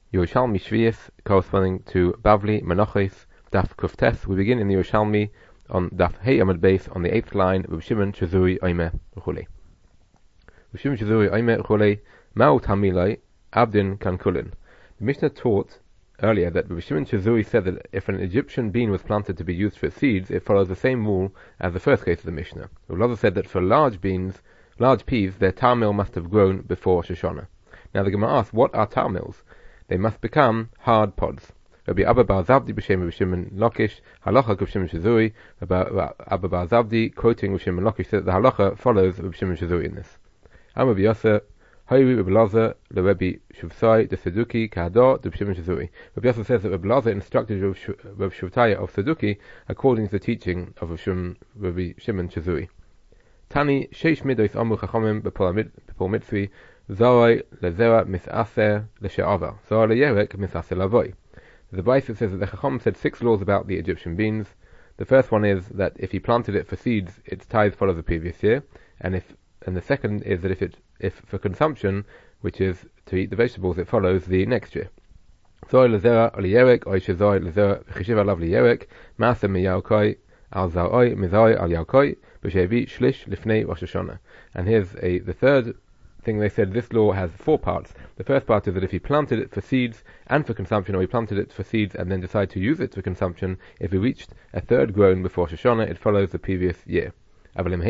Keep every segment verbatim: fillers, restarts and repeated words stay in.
Yerushalmi Shvius, corresponding to Bavli Menachos, Daf Kuftes. We begin in the Yerushalmi on Daf Hey Amud Beis on the eighth line. Reb Shimon Chazuri Oime Uchule. Reb Shimon Chazuri Oime Uchule. Ma'u Tamilai Abdin Kankulin. The Mishnah taught earlier that Reb Shimon Chazuri said that if an Egyptian bean was planted to be used for seeds, it follows the same rule as the first case of the Mishnah. Reb Loza said that for large beans, large peas, their tarmil must have grown before Shoshana. Now the Gemara asks, what are tarmils? They must become hard pods. Rabbi Abba Bar Zabdi b'shem Rabbi Shimon Lakish, halacha Rabbi Shimon Chazuri. Rabbi Abba Bar Zabdi, quoting Rabbi Shimon Lakish, said that the halacha follows Rabbi Shimon Chazuri in this. Am Rabbi Yosef, Hayri Rabbi Lazar, le Rabbi Shuvsai, de Seduki, kahador, de Rabbi Shimon Chazuri. Rabbi Yosef says that Rabbi Lazar instructed Rabbi Shuvtaya of Seduki according to the teaching of Rabbi Shimon Chazuri. Tani sheish midos amu chachamim b'pol mitzvi, Zorai lezera misaser l'she'ava. Zorai leyerek misaser lavoi. The Brisa says that the Chacham said six laws about the Egyptian beans. The first one is that if he planted it for seeds, its tithe follows the previous year, and if and the second is that if it if for consumption, which is to eat the vegetables, it follows the next year. Zorai lezera leyerek oy shezorai lezera v'chishiv alav leyerek maaser miyaokoi al zaoi mizoi al yaokoi b'shevi shlish lifnei Rosh Hashanah. And here's a the third thing they said. This law has four parts. The first part is that if he planted it for seeds and for consumption, or he planted it for seeds and then decided to use it for consumption, if he reached a third grown before Shoshana, it follows the previous year. And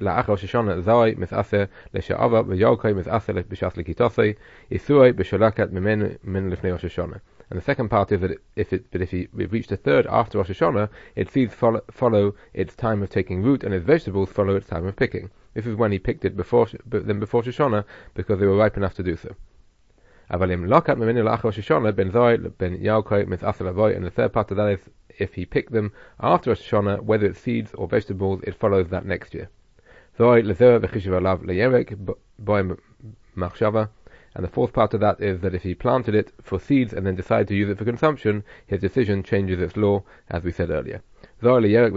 the second part is that if it, but if he reached a third after Rosh Hashanah, its seeds follow, follow its time of taking root, and its vegetables follow its time of picking. This is when he picked it before, then before Shoshana, because they were ripe enough to do so. And the third part of that is if he picked them after Rosh Hashanah, whether it's seeds or vegetables, it follows that next year. And the fourth part of that is that if he planted it for seeds and then decided to use it for consumption, his decision changes its law, as we said earlier. And the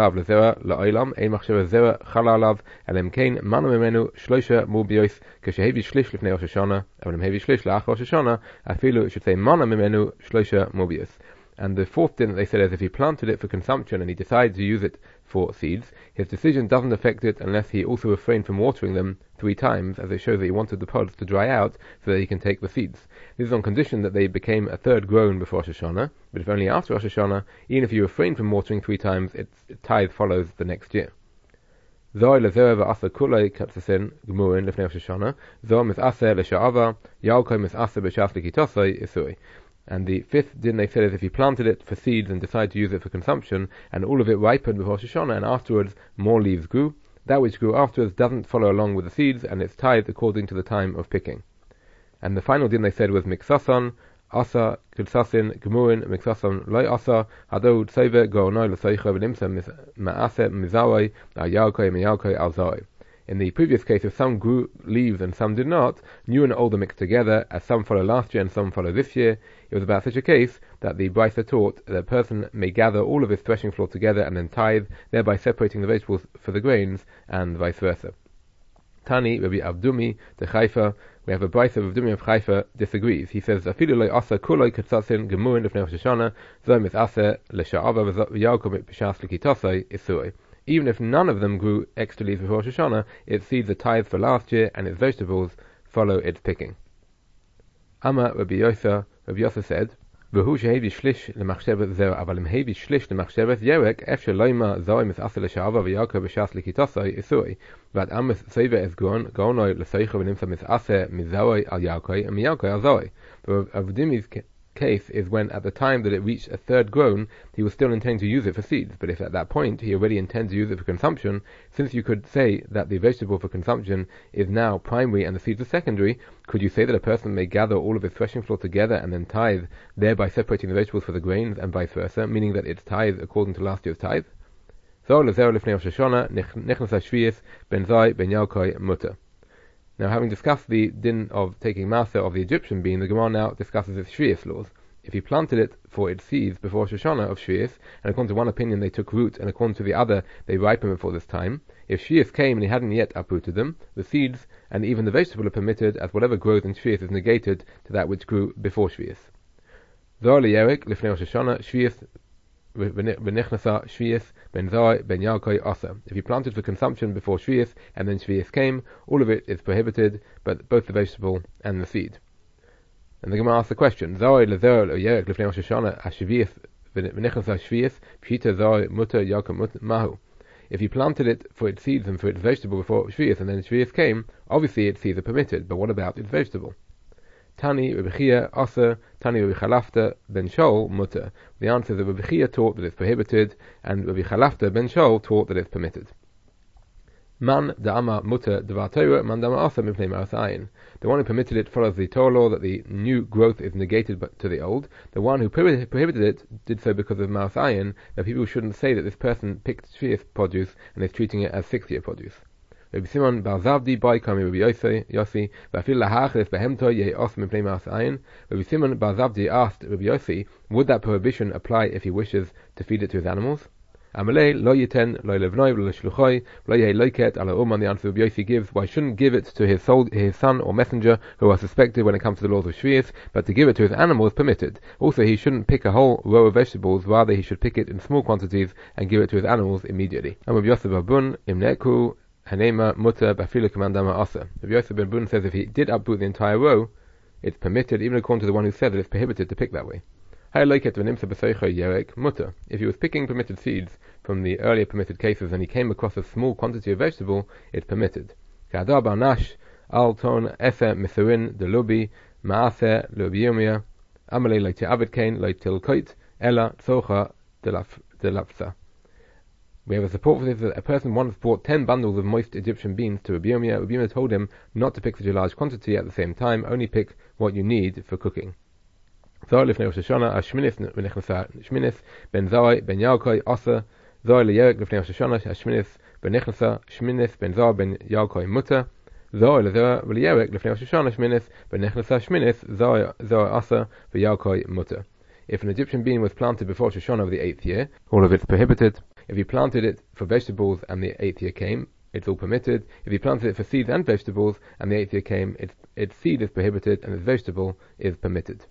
fourth thing that they said is if he planted it for consumption and he decided to use it for seeds, his decision doesn't affect it unless he also refrained from watering them three times, as it shows that he wanted the pods to dry out so that he can take the seeds. This is on condition that they became a third grown before Rosh Hashanah, but if only after Rosh Hashanah, even if you refrain from watering three times, its tithe follows the next year. And the fifth din they said is if he planted it for seeds and decided to use it for consumption, and all of it ripened before Rosh Hashanah, and afterwards more leaves grew, that which grew afterwards doesn't follow along with the seeds, and it's tithed according to the time of picking. And the final din they said was miksason, asa, kilsasin, gemurin, miksason, loy asa, hado tseve, go'onoi, l'seicha, v'nimsa, ma'ase, mizawai, al-yaokoi, miyakoi, al-zawai. In the previous case, if some grew leaves and some did not, new and old are mixed together, as some follow last year and some follow this year. It was about such a case that the Brisa taught that a person may gather all of his threshing floor together and then tithe, thereby separating the vegetables for the grains, and vice versa. Tani, Rabbi Avdumi, de Haifa, we have a Brisa of Avdumi of Haifa disagrees. He says, Afilu loy asa kuloi katsatsin gemurin lefnei Rosh Hashanah, zoi mis asa l'sha'ava v'yakom b'shas l'kitosai isui. Even if none of them grew extra leaves before Rosh Hashanah, its seeds are tithed for last year, and its vegetables follow its picking. Amma Rabbi Yosef, Rabbi Yosef said, "V'hu shehevi shlish lemachshevet zera, aval im hevi shlish lemachshevet yerek, efshe loima zoi misasel l'sha'ava v'yakov b'shas l'kitosai isui, v'ad amis seiva es gon gonoi l'seicha v'nimsa misase mizawai al yakoi and miyakoi al zoi." But Avdimi's case is when at the time that it reached a third grown, he was still intending to use it for seeds, but if at that point he already intends to use it for consumption, since you could say that the vegetable for consumption is now primary and the seeds are secondary, could you say that a person may gather all of his threshing floor together and then tithe, thereby separating the vegetables for the grains, and vice versa, meaning that it's tithe according to last year's tithe? Now, having discussed the din of taking maser of the Egyptian bean, the Gemara now discusses its shvius laws. If he planted it for its seeds before Rosh Hashanah of Shvius, and according to one opinion they took root, and according to the other they ripened before this time, if Shvius came and he hadn't yet uprooted them, the seeds and even the vegetable are permitted, as whatever grows in Shvius is negated to that which grew before Shvius. Zohar liyerik lifnei Rosh Hashanah Shvius v'nichnasa Shvius ben Zoi ben Yarkoi Asa. If he planted for consumption before Shvius and then Shvius came, all of it is prohibited, but both the vegetable and the seed. And the Gemara asks the question: Zoi lezer liyerik lifnei Rosh Hashanah Shvius v'nichnasa Shvius pshita Zoi muter Yarkoi mahu. If he planted it for its seeds and for its vegetable before Shvius and then Shvius came, obviously its seeds are permitted, but what about its vegetable? Tani Rabbi Chia Asa, Tani Rabbi Chalafta ben Shaul mutter. The answer is that Rabbi Chia taught that it's prohibited, and Rabbi Chalafta ben Shaul taught that it's permitted. Man da'ama mutter devar Torah, man da'ama asa mipnei ma'as ayin. The one who permitted it follows the Torah law that the new growth is negated to the old. The one who prohibited it did so because of ma'as ayin, that people shouldn't say that this person picked Shvius produce and is treating it as sixth-year produce. Rabbi Simon bar Zavdi by Kami Rabbi Yossi Yossi v'afil lahachlis behemto yehi os mipnei ma'as ayin. Rabbi Simon bar Zavdi asked Rabbi Yossi, would that prohibition apply if he wishes to feed it to his animals? Amalei lo yiten lo levnoi lo shluchoi lo yehi loiket ala uman. The answer Rabbi Yossi gives: why shouldn't give it to his soul, his son or messenger who are suspected when it comes to the laws of Shvius, but to give it to his animals permitted. Also, he shouldn't pick a whole row of vegetables; rather, he should pick it in small quantities and give it to his animals immediately. And Rabbi Yosef Abun imneku Hanema mutter bafilu kamandama asa. Rabbi Yosef ben Bun says if he did uproot the entire row, it's permitted, even according to the one who said that it's prohibited to pick that way. If he was picking permitted seeds from the earlier permitted cases and he came across a small quantity of vegetable, it's permitted. Ka'adar barnash al ton eser misurin de lubi ma'aser lubiumia amalei lo te'avid kain lo tilkoit ela tzocha de lafsa. We have a support for this that a person once brought ten bundles of moist Egyptian beans to Rabbi Yirmiyah. Rabbi Yirmiyah told him not to pick such a large quantity at the same time, only pick what you need for cooking. Zohar lifnei Rosh Hashanah Shminis Shminis ben Zoi ben Yarkoi Asa. Zohar liyerik lifnei Rosh Hashanah Shminis ben Nichnasa Shminis ben Zoi ben Yarkoi mutter. Zohar liyerik lifnei Rosh Hashanah Shminis ben Nichnasa Shminis Zoi Asa ben Yarkoi mutter. If an Egyptian bean was planted before Rosh Hashanah of the eighth year, all of it's prohibited. If he planted it for vegetables and the eighth year came, it's all permitted. If he planted it for seeds and vegetables and the eighth year came, its, its seed is prohibited and its vegetable is permitted.